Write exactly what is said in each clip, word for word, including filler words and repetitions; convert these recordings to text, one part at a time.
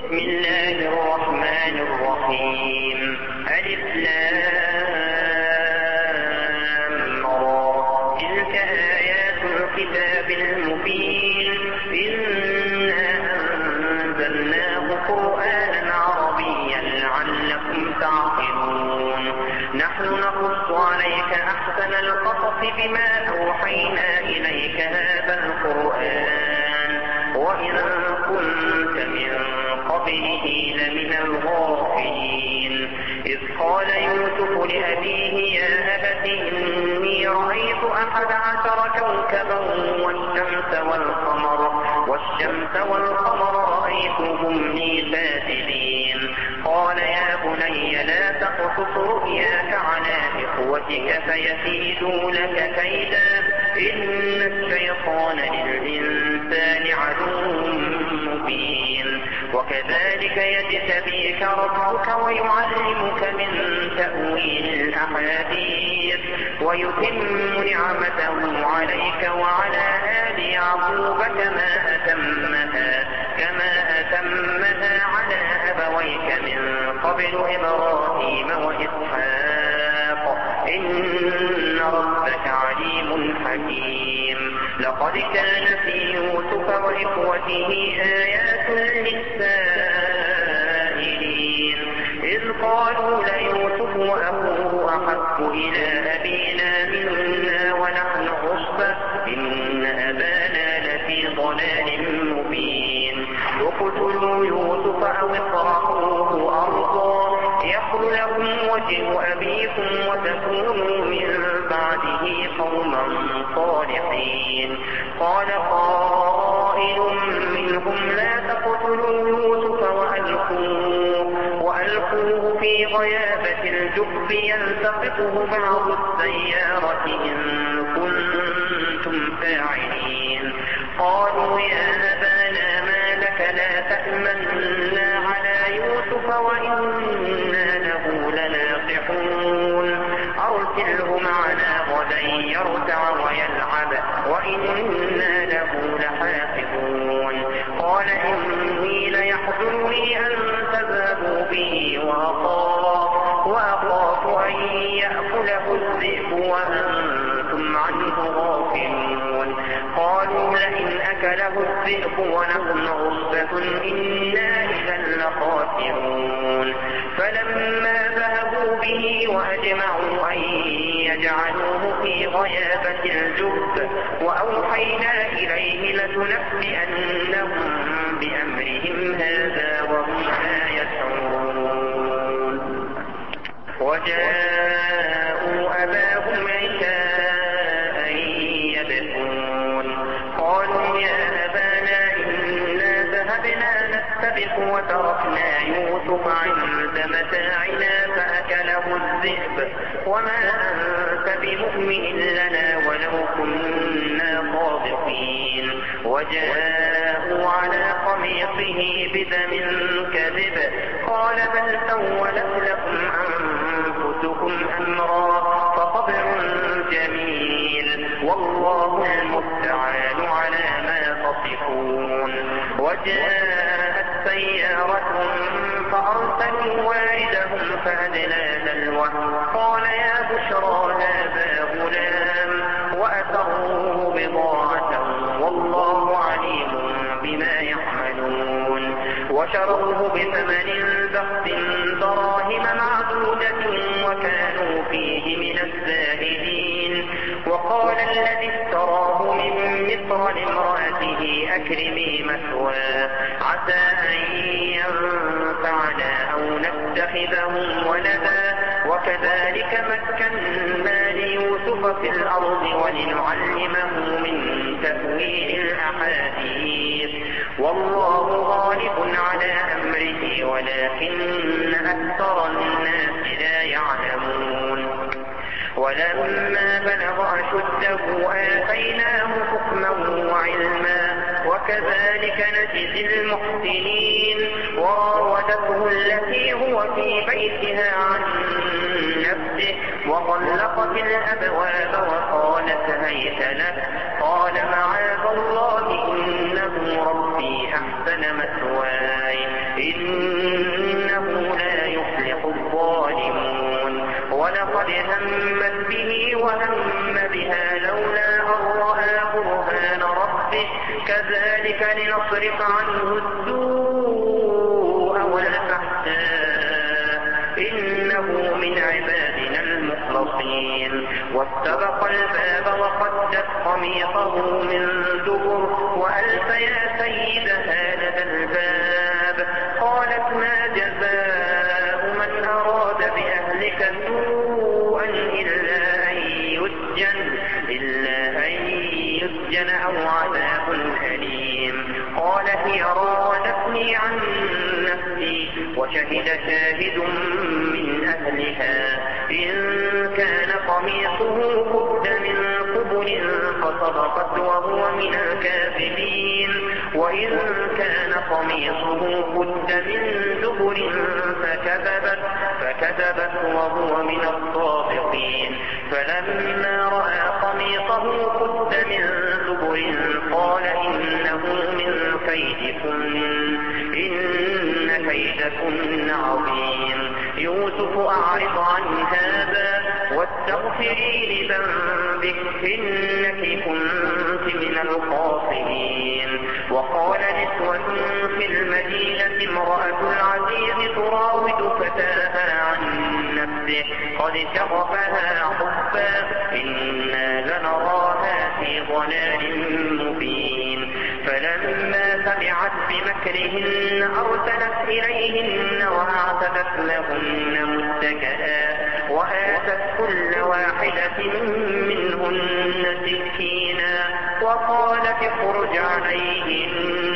بسم الله الرحمن الرحيم. ألف لام را. تلك آيات الكتاب المبين. إنا أنزلناه قرآنا عربيا لعلكم تعقلون. نحن نقص عليك أحسن القصص بما أوحينا إليك هذا القرآن وإن كنت من قبله لمن الغافلين. إذ قال يوسف لأبيه يا أبت إني رأيت أحد عشر كوكبا والشمس والقمر والشمس والقمر رأيتهم لي ساجدين. قال يا بني لا تقصص رؤياك على إخوتك فيكيدوا لك كيدا إن الشيطان للإنسان عدو مبين. وكذلك يجتبيك ربك ويعلمك من تأويل الأحاديث ويتم نعمته عليك وعلى آل يعقوب كما أتمها كما أتمها على أبويك من قبل إبراهيم وإسحاق إن ربك عليم حكيم. لقد كان في يوسف وإخوته آيات للسائلين إذ قالوا ليوسف وأخوه أحب إلى أبينا منا ونحن عصبة إن أبانا لفي ضلال مبين. اقتلوا يوسف أو اطرحوه أرضا يخل لكم وجه أبيكم وتكونوا من بعده قوما صالحين. قال قائل منهم لا تقتلوا يوسف وألقوه, وألقوه في غيابة الجب يلتقطه بعض السيارة إن كنتم فاعلين. قالوا يا أبانا ما لك لا تأمنا على يوسف وإنا له لناصحون. أرسله معنا غدا يرتع ويلعب وإنا له لحافظون. قال إني ليحزنني أن تذهبوا به وأخاف, وأخاف أن يأكله الذئب وأنتم عنه غافلون. قالوا لئن أكله الذئب ونحن عصبة إنا إذا لخاسرون. فلما ذهبوا به وأجمعوا أن يجعلوه في غيابة الجب وأوحينا إليه لتنبئنهم بأمرهم هذا وهم لا يشعرون. وجاءوا أباهم عشاء يبكون. قالوا يا أبانا إنا ذهبنا نستبق وتركنا يوسف عند متاعنا فأكله الذئب وما أنت بمؤمن لنا ولو كنا صادقين. وجاءوا على قميصه بدم كذب قال بل سولت لكم أنفسكم أمرا فصبر جميل والله المستعان على ما تصفون. وجاءت سيارة فأرسلوا واردهم فأدلى دلوه قال يا بشرى هذا غلام وأسروه بضاعة والله عليم بما يعملون. وشروه بثمن بخس دراهم معدودة وكانوا فيه من الزاهدين. وقال الذي اشتراه من مصر لامرأته أكرمي مثواه عسى أن ينفعنا أو نتخذه ولدا وكذلك مكنا ليوسف في الأرض ولنعلمه من تأويل الأحاديث والله غالب على أمره ولكن أكثر الناس لا يعلمون. ولما بلغ أشده آتيناه حكما وعلما وكذلك نجزي المحسنين. وراودته التي هو في بيتها عن نفسه وغلقت الأبواب وقالت هيت لك قال معاذ الله إنه ربي أحسن مثواي إنه لا يفلح الظالمون ولقد همت به وهم بها لولا أن رأى برهان ربه كذلك لنصرف عنه السوء والفحشاء إنه من عبادنا المخلصين واستبق الباب وقدت قميصه من دبر وألف يا سيدها لدى الباب قالت ما جزاء من أراد بأهلك سوءا إلا أن يسجن إلا أن يسجن أو عذاب أليم قال هي راودتني عن نفسي وشهد شاهد من أهلها إن كان قميصه قد من قبل فصدقت وهو من الكاذبين وإن كان قميصه قد من دبر فكذبت فكذبت وهو من الصادقين فلما رأى قميصه قد من دبر قال إنه من كيدكن إن كيدكن عظيم يوسف أعرض عن هذا واستغفري لذنبك إنك كنت من الخاطئين وقال نسوة في المدينة امرأة العزيز تراود فتاها عن نفسه قد شغفها حبا إنا لنراها في ضلال مبين فلما سمعت بمكرهن أرسلت إليهن وأعتدت لهن متكئا وآتت كل واحدة منهن سكينا وقالت اخرج عليهن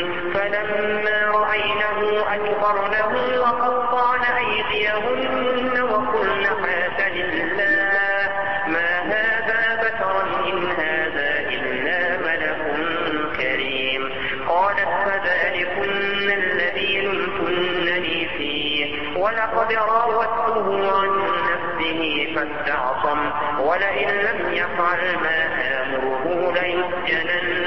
فلما رأينه أكبرنه وقطعن أيديهن وقلن حاش لله ما هذا بشرا إن هذا إلا ملك كريم قالت فذلكن الذي لمتنني فيه ولقد راودته عن نفسه فاستعصم ولئن لم يفعل ما آمره ليسجنن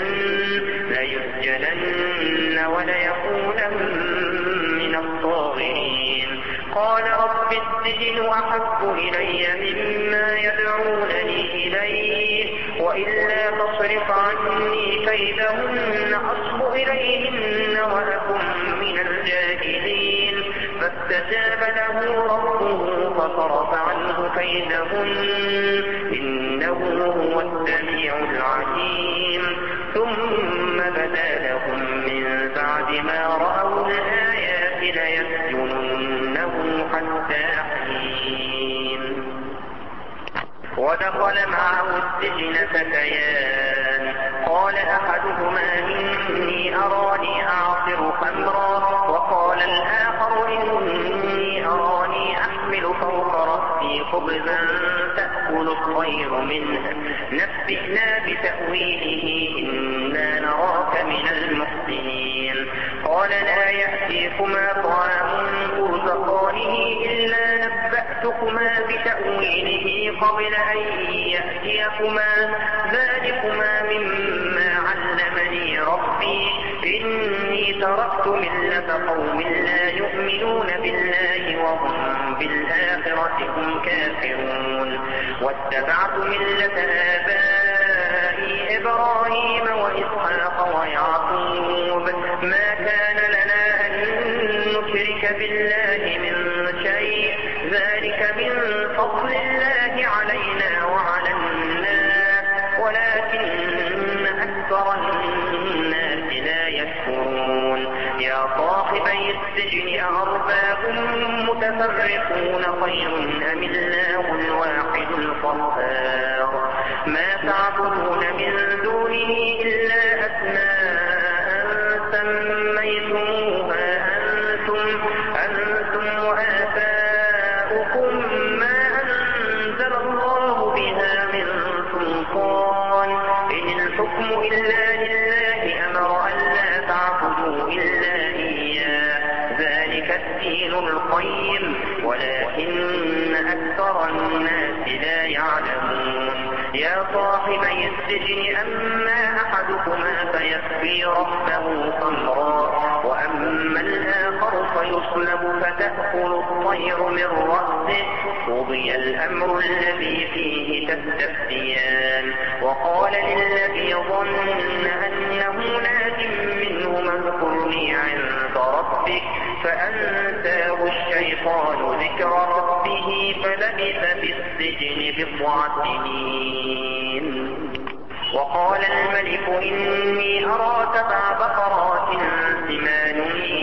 ليسجنن وليكونن من الصاغرين قال رب السجن أحب إلي مما يدعونني إليه وإلا تصرف عني كيدهن أصب إليهن وأكن من الجاهلين فاستجاب له ربه فصرف عنه كيدهن إنه هو السميع العليم ثم بدا لهم من بعد ما رأوا الآيات ليسجننه حتى حين ودخل معه السجن فتيان قال أحدهما إني أراني أعصر خمرا وقال الآخر إني أراني أحمل فوق رأسي خبزا تأكل الطير منه نبئنا بتأويله إنا نراك من المحسنين قال لا يأتيكما طعام ترزقانه إلا نبأتكما بتأويله قبل أن يأتيكما ذلكما مما علمني ربي إني تركت ملة قوم لا يؤمنون بالله وهم بالآخرة هم كافرون واتبعت ملة آبائي إبراهيم وإسحاق ويعقوب ما كان لنا أن نشرك بالله من شيء ذلك من فضل الله علينا وعلى الناس ولكن أكثر الناس لا يشكرون يا صاحبي السجن أأرباب متفرقون خير أم الله الواحد القهار ما تعبدون من دونه إلا أسماء سميتموها أنتم أنتم وآباؤكم ما أنزل الله بها من سلطان إن الحكم إلا لله أمر ألا تعبدوا إلا إياه ذلك الدين القيم ولكن أكثر الناس لا يعلمون يا صاحبي السجن أما أحدكما فيسقي ربه خمرا وأما الآخر ويصلب فتأكل الطير من رأسه قضي الأمر الذي فيه تستفتيان وقال للذي ظن أنه ناج منهما اذكرني عند ربك فأنساه الشيطان ذكر ربه فلبث في السجن بضع سنين. وقال الملك إني أرى سبع بقرات سمان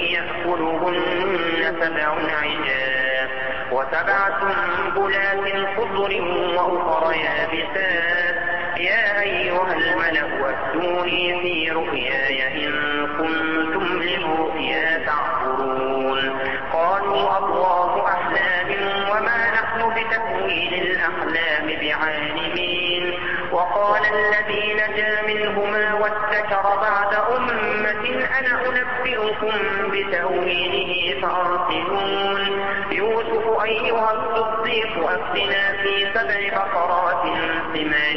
يأكلهن سبع عجاف وسبع سنبلات خضر وأخر يابسات يا أيها الملأ أفتوني في رؤياي إن كنتم للرؤيا تعبرون. قالوا أضغاث أحلام وما نحن بتأويل الأحلام بعالمين. وقال الذي نجا منهما وادكر بعد أمة أنا أنبئكم بتأويله فأرسلون. يوسف أيها الصديق أفتنا في سبع بقرات سمان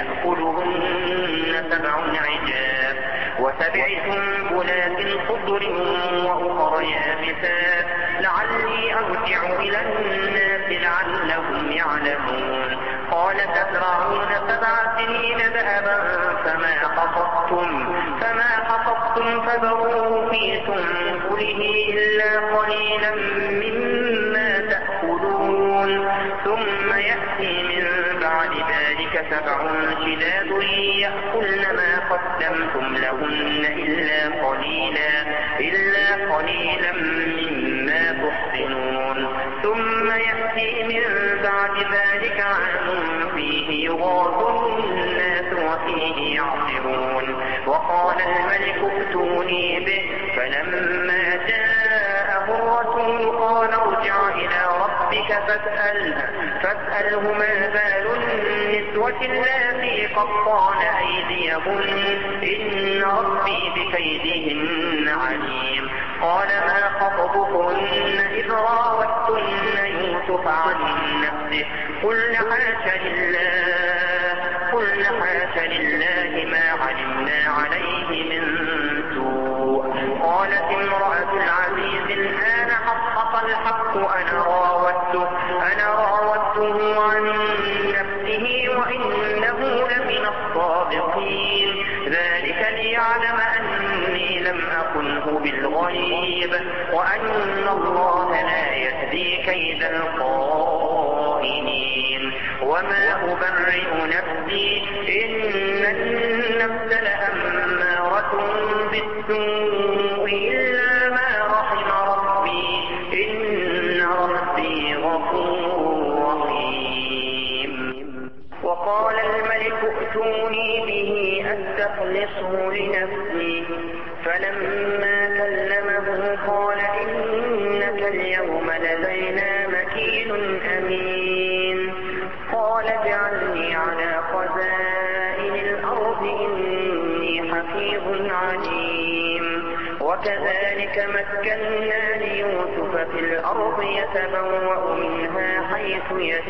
يأكلهن سبع عجاف وسبع سنبلات خضر وأخر يابسات لعلي أرجع إلى الناس لعلهم يعلمون. قال تزرعون سبع سنين دأبا فما حصدتم فما حصدتم فذروه في سنبله إلا قليلا مما تأكلون ثم يأتي من بعد ذلك سبع شداد يأكلن ما قدمتم لهن إلا قليلا إلا قليلا مما تحصنون. ثم يأتي من بعد ذلك عام فيه يغاث الناس وفيه يعصرون. وقال الملك ائتوني به فلما جاءه الرسول قال ارجع إلى ربك فاسأله, فاسأله ما بال النسوة اللاتي قطعن أيديهن إن ربي بكيدهن عليم. قال ما خطبكن إذ راوتن يوسف عن نفسه قلن حاش لله قلن حاش لله ما علمنا عليه من سوء. قالت امرأة العزيز الآن حقق الحق أنا راودته أنا راودته عن نفسه وإنه لمن الصادقين. ذلك ليعلم أني لم أخنه بالغيب وأن الله لا يهدي كيد الخائنين. وما أبرئ نفسي إن النفس لأمارة بالسوء إلا ما رحم ربي إن ربي غفور رحيم. وقال الملك ائتوني به أستخلصه لنفسي فلما كلمه قال إنك اليوم لدينا مكين أمين. قال اجعلني على خزائن الأرض إني حفيظ عليم. وكذلك مكنا ليوسف في الأرض يتبوأ منها حيث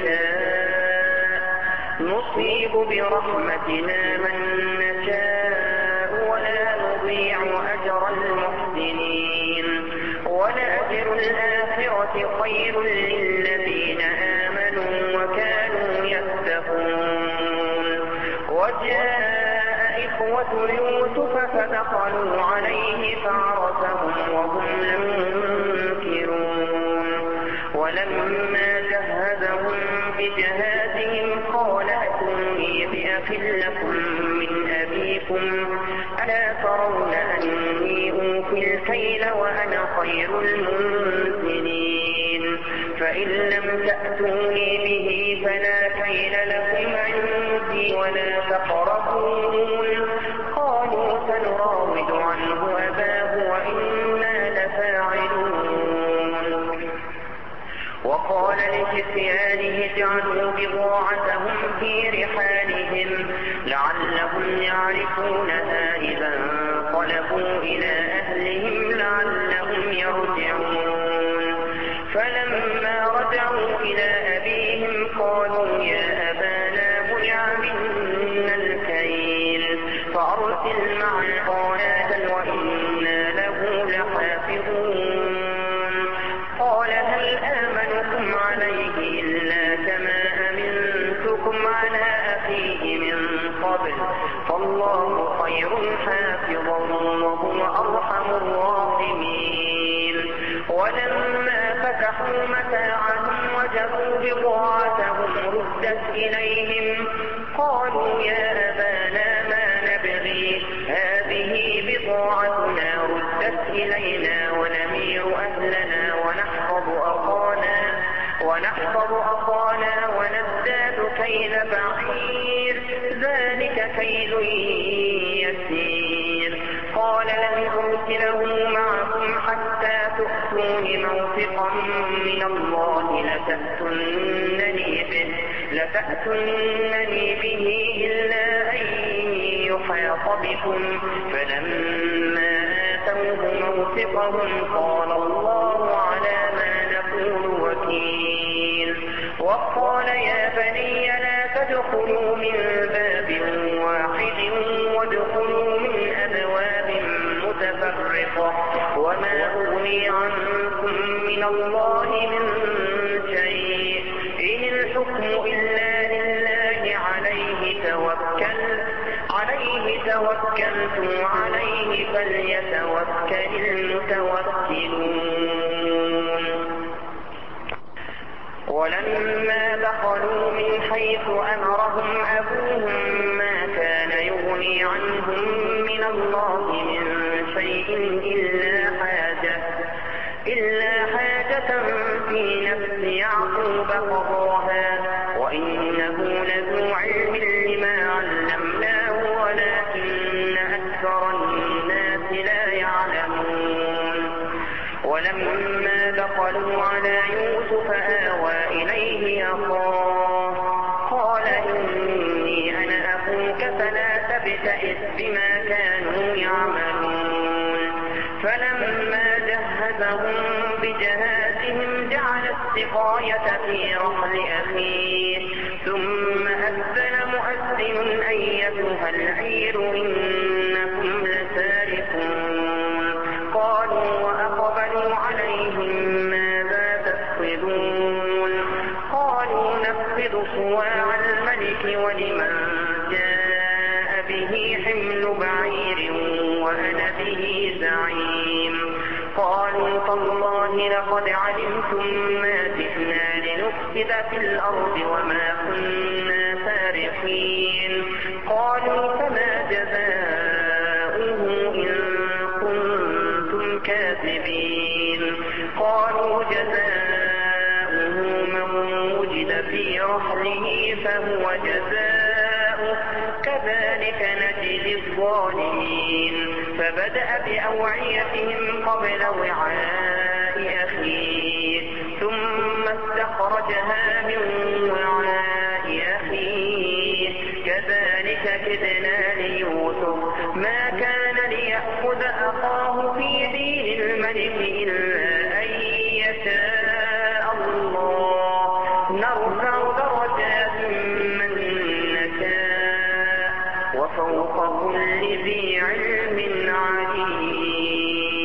يشاء نصيب برحمتنا من نشاء ولا نضيع أجر المحسنين. ولأجر الآخرة خير للذين آمنوا وكانوا يتقون. وجاء إخوة يوسف فدخلوا عليه فعرفهم وهم منكرون. ولما جهزهم بجهازهم قال ائتوني بأخ لكم من أبيكم ألا ترون أني أوفي الكيل وأنا خير المنزلين. فإن لم تأتوني به فلا كيل لكم عندي ولا تقربون. قالوا سنراود عنه أباه وإنا لفاعلون. وقال لفتيانه اجعلوا بضاعتهم في رحالهم لعلهم يعرفونها إذا انقلبوا إلى أهلهم لعلهم يرجعون. فلما رجعوا إلى أبيهم قالوا يا أبانا منع منا الكيل فأرسل معنا وإنا له لحافظون. فتحوا متاعهم وجدوا بضاعتهم ردت إليهم قالوا يا أبانا ما نبغي هذه بضاعتنا ردت إلينا ونمير أهلنا ونحفظ أخانا ونحفظ أخانا ونزداد كيل بعير ذلك كيل يسير قال لن أرسله معكم حتى تؤتون موثقا من الله لتأتونني به, لتأتونني به إلا أن يحاط بكم فلما آتوه موثقهم قال الله على ما نقول وكيل وقال يا بني لا تدخلوا من باب واحد وادخلوا من أبواب متفرقة وما أغني عنكم من الله من شيء إن الحكم إلا لله عليه توكل عليه توكلت عليه فليتوكل المتوكلون ولما دخلوا من حيث أمرهم أبوهم ما كان يغني عنهم من الله من شيء إلا حاجة, إلا حاجة في نفس يعقوب قضاها وإنه لذو علم لما علمناه ولكن أكثر الناس لا يعلمون ولما دخلوا على يوسف آوى إليه أخاه قال إني أنا أخوك فلا تبتئس بما كانوا يعملون فلما جهزهم بجهازهم جعل السقاية في رحل أخيه ثم أذن مؤذن أيتها العير إنكم لسارقون قالوا وأقبلوا عليهم ماذا تفقدون قالوا نفقد صواع الملك ولمن جاء به حمل بعير وأنا به زعيم قالوا تالله لقد علمتم ما جئنا لنفسد في الأرض وما كنا سارقين قالوا فما جزاؤه إن كنتم كاذبين قالوا جزاؤه من وجد في رحله فهو جزاؤه كذلك نجزي الظالمين فبدأ بأوعيتهم قبل وعاء أخيه ثم استخرجها من وعاء أخيه كذلك كدنا ليوسف ما كان ليأخذ أخاه في دين الملك إلا أن يشاء الله نرفع درجات من نشاء وفوق كل ذي علم عليم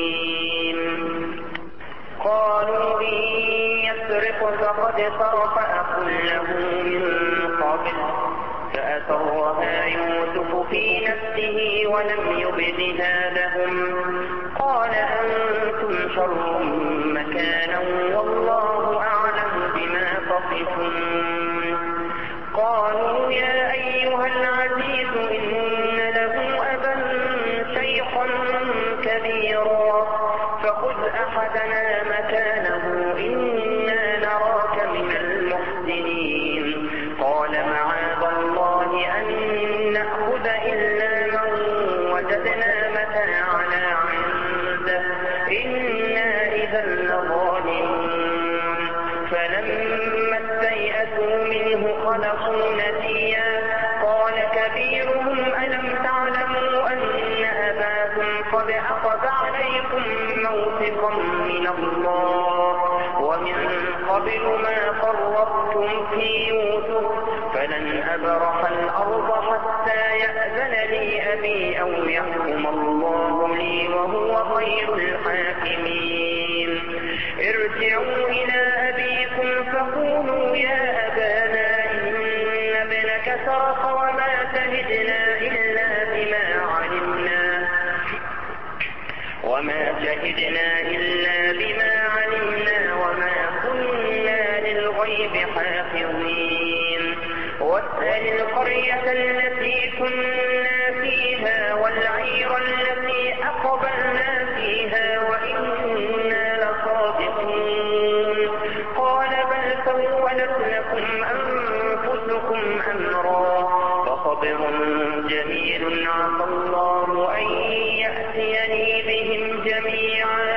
قالوا إن يسرق فقد سرق أخ له من قبل فأسرها يوسف في نفسه ولم يبدها لهم قال أنتم شر مكانا والله أعلم بما تصفون قالوا يا أيها العزيز إن له أبا شيخا كبيرا فخذ أحدنا مكانه إنا نراك من المحسنين قال معاذ الله أن نأخذ إلا من وجدنا متاعنا عنده إنا إذا لظالمون فلما استيئسوا منه خلقوا نسيا قال كبيرهم ألم تعلموا أن أباكم قد أخذ عليكم موثقا من الله ومن قبل ما فرطتم في يوسف فلن أبرح الأرض حتى يأذن لي أبي أو يحكم الله لي وهو خير الحاكمين ارجعوا إلى أبيكم فقولوا يا أبانا إن ابنك سرق وما شهدنا إلا بما علمنا وما شهدنا إلا بما علمنا وما الغيب حافظين واسأل القرية التي كنا فيها والعير التي أقبلنا فيها وإنا لصادقون قال بل سولت لكم أنفسكم أمرا فصبر جميل عسى الله أن يأتيني بهم جميعا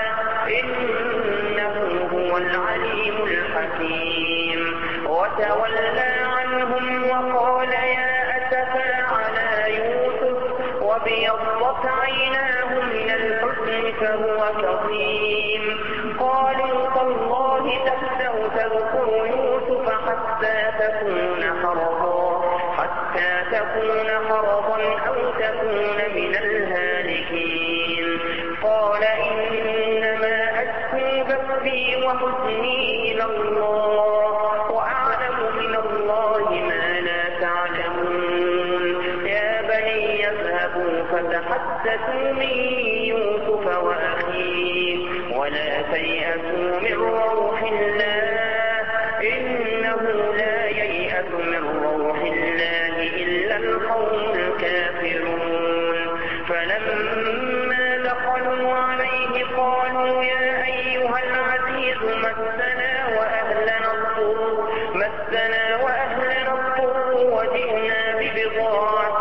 إنه هو العليم الحكيم وتولى عنهم وقال يا أسفى على يوسف وابيضت عيناه من الحزن فهو كظيم قالوا تالله تفتأ تذكر يوسف حتى تكون حرضا حتى تكون حرضا أو تكون من الهالكين قال إنما أشكو بثي وحزني إلى الله وأعلم من الله ما لا تعلمون يا بني يذهبوا فتحدثوا من يوسف وأخيه ولا تيأسوا من روح الله إنه لا ييأس من روح الله إلا القوم الكافرون فلما دخلوا عليه قالوا يا أيها العزيز مسنا وأهلنا الضر مسنا وأهلنا الضر وجئنا ببضاعة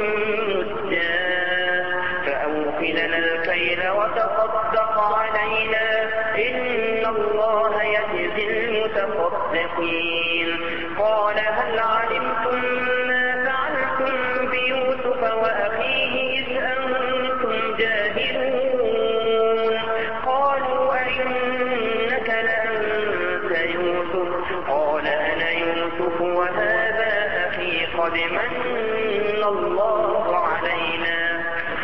مزجاة فأوف لنا الكيل وتصدق علينا إن الله يجزي المتصدقين قال هل علمتم ما فعلتم بيوسف وأخيه إذ أنتم جاهلون قالوا أئنك لأنت يوسف قال أنا يوسف وهذا أخي قد من الله علينا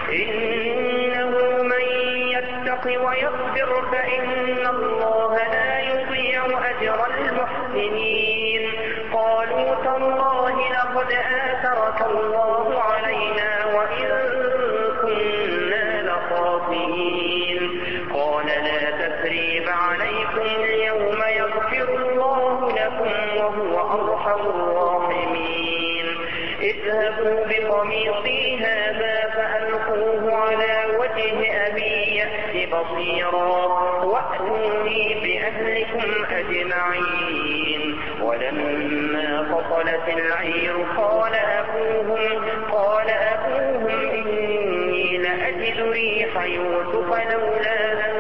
إنه من يتق ويصبر فإن الله لا يضيع أجر المحسنين قالوا تالله لقد آثرك الله علينا وإن كنا لخاطئين قال لا تثريب عليكم اليوم يغفر الله لكم وهو أرحم الراحمين اذهبوا بقميصي هذا فألقوه على وجه أبي يأت بصيرا وأتوني بأهلكم أجمعين ولما فصلت العير قال أبوهم قال أبوهم إني لأجد ريح يوسف لولا أن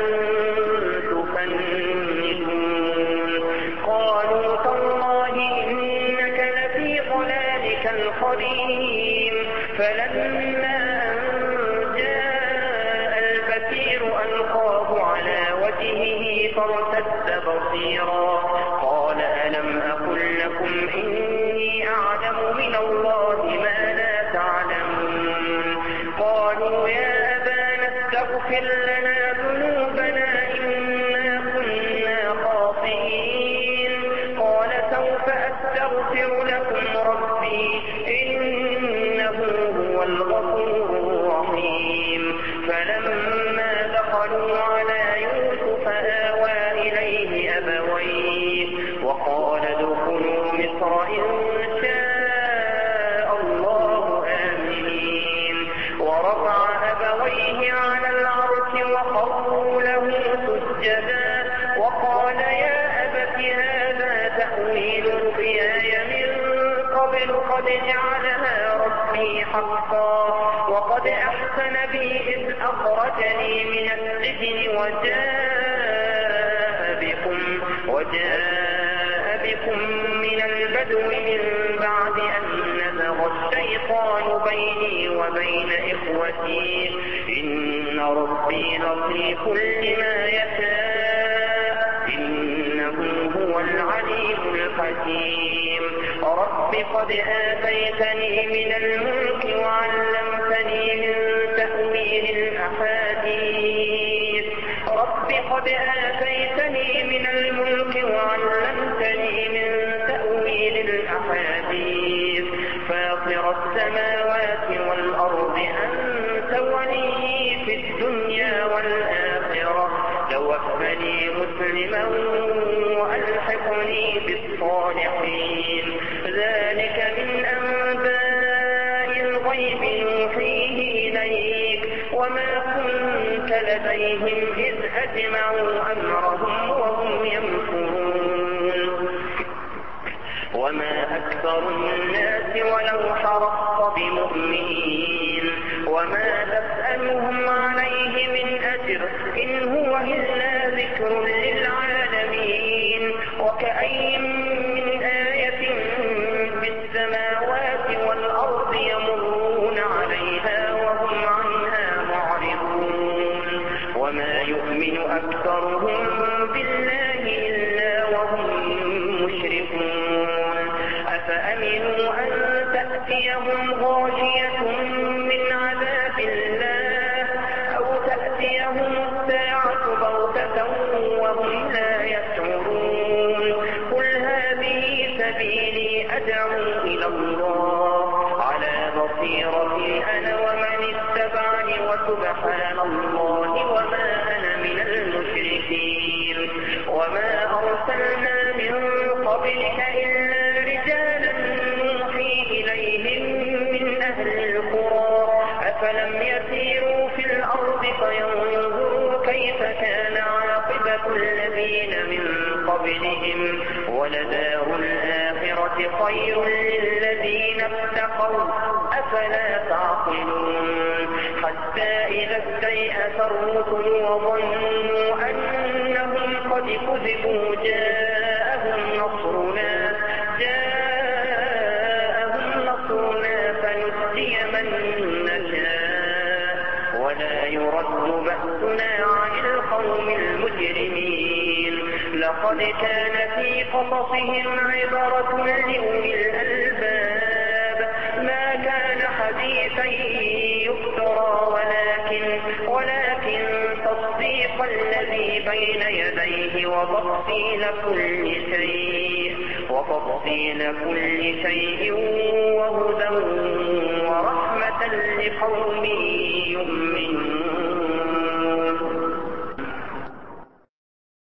تفندون قالوا تالله إنك لفي ضلالك القديم فلما أن جاء البشير ألقاه على وجهه فارتد بصيرا قال ألم أقل لكم إني أعلم من الله ما لا تعلمون قالوا يا أبانا استغفر لنا ذنوبنا إنا كنا خاطئين قال سوف أستغفر لكم ربي إنه هو الغفور الرحيم فلما دخلوا على يوسف آوى إليه أبويه وقال ادخلوا مصر إن شاء الله آمنين ورفع أبويه على العرش وخروا له سجدا وقال يا أبت هذا تأويل رؤياي من قبل قد جعلها ربي حقا وقد أحسن بي إذ أخرجني من السجن وجاء بكم وجاء بكم من البدو من بعد أن نزغ الشيطان بيني وبين إخوتي إن ربي لطيف لما يشاء إنه هو العليم الحكيم رب قد آتيتني من الملك وعلمتني من تأويل الأحاديث رب قد آتيتني من الملك وعلمتني من تأويل الأحاديث فاطر السماوات والأرض أنت ولي في الدنيا والآخرة توفني مسلما وألحقني بالصالحين. ذلك من أنباء الغيب نوحيه إليك وما كنت لديهم إذ أجمعوا أمرهم وهم يمكرون. وما أكثر الناس ولو حرصت بمؤمنين وما تسألهم عليه من أجر إن هو إلا ذكر للعالمين. وكأي من آية بالسماوات والأرض يمرون عليها وهم عنها معرضون. وما يؤمن أكثرهم بالله إلا وهم مشركون. أفأمنوا أن تأتيهم غاشية من عذاب الله أو تأتيهم الساعة بغتة وهم لا يشعرون. قل هذه سبيلي أدعو إلى الله على بصيرة أنا ومن اتبعني وسبحان الله وما أنا من المشركين. وما أرسلنا من قبلك إلا رجالا نوحي إليهم من أهل القرى أفلم يسيروا في الأرض فينظروا كيف كان عاقبة الذين من قبلهم ولدار الآخرة خير للذين اتقوا أفلا تعقلون. حتى إذا استيأس الرسل وظنوا أنهم قد كذبوا جاءهم نصرنا جاءهم نصرنا فنجي من نشاء ولا يرد بأسنا عن القوم المجرمين. لقد كان في قصصهم عبرة لأولي الألباب ما كان حديثا يفترى ولكن ولكن تصديق الذي بين يديه وتفصيل كل شيء وتفصيل كل شيء وهدى ورحمة لقوم يؤمنون.